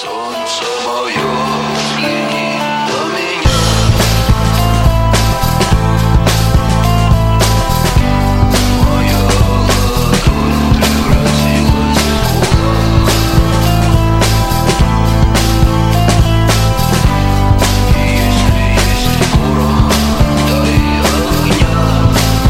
Солнце мое, взгляни на меня. Моя ладонь превратилась в кулак. И если есть ворон, дай огня.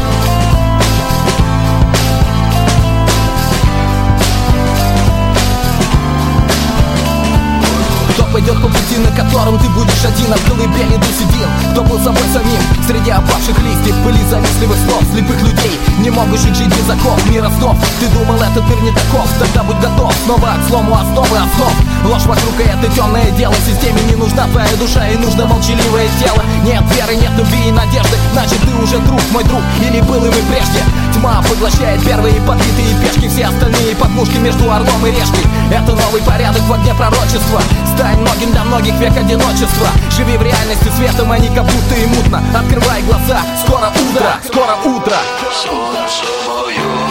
Кто пойдет по пути, на котором ты будешь один, от колыбели до седин? Кто был собой самим среди опавших листьев, пыли завистливых снов, слепых людей, не могущих жить без оков, мира снов? Ты думал, этот мир не таков, тогда будь готов снова к слому основы основ. Ложь вокруг, и это темное дело. Системе не нужна твоя душа, и нужно молчаливое тело. Нет веры, нет любви и надежды, значит ты уже друг, мой друг, или был им и прежде. Тьма поглощает первые подбитые пешки, все остальные подмушки между орлом и решкой. Это новый порядок в огне пророчества. Стань многим для многих век одиночества. Живи в реальности светом, а не как будто и мутно. Открывай глаза, скоро утро, скоро утро. Солнце мое.